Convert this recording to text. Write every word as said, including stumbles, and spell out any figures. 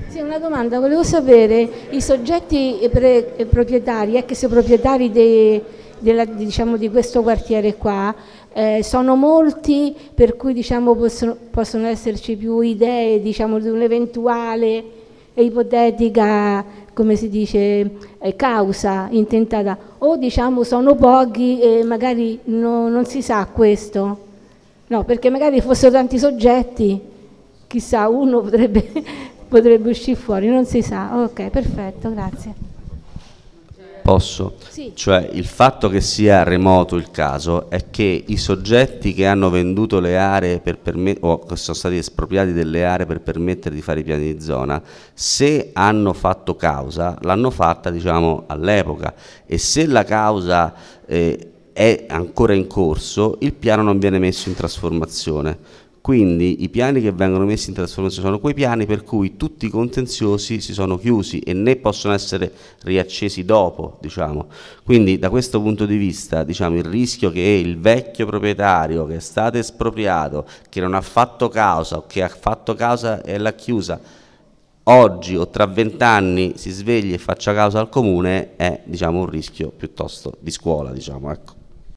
Sì, una domanda, volevo sapere, i soggetti pre- proprietari, ex proprietari de- della- diciamo, di questo quartiere qua, eh, sono molti, per cui diciamo, possono, possono esserci più idee, diciamo, di un'eventuale e ipotetica, come si dice, eh, causa intentata, o diciamo sono pochi e magari no- non si sa questo. No, perché magari fossero tanti soggetti, chissà, uno potrebbe, potrebbe uscire fuori, non si sa. Ok, perfetto, grazie. Posso? Sì. Cioè, il fatto che sia remoto il caso è che i soggetti che hanno venduto le aree per permet- o che sono stati espropriati delle aree per permettere di fare i piani di zona, se hanno fatto causa, l'hanno fatta, diciamo, all'epoca, e se la causa eh, è ancora in corso, il piano non viene messo in trasformazione. Quindi i piani che vengono messi in trasformazione sono quei piani per cui tutti i contenziosi si sono chiusi e né possono essere riaccesi dopo, diciamo. Quindi da questo punto di vista, diciamo, il rischio che il vecchio proprietario che è stato espropriato, che non ha fatto causa o che ha fatto causa e l'ha chiusa, oggi o tra vent'anni si svegli e faccia causa al comune, è, diciamo, un rischio piuttosto di scuola, diciamo, ecco.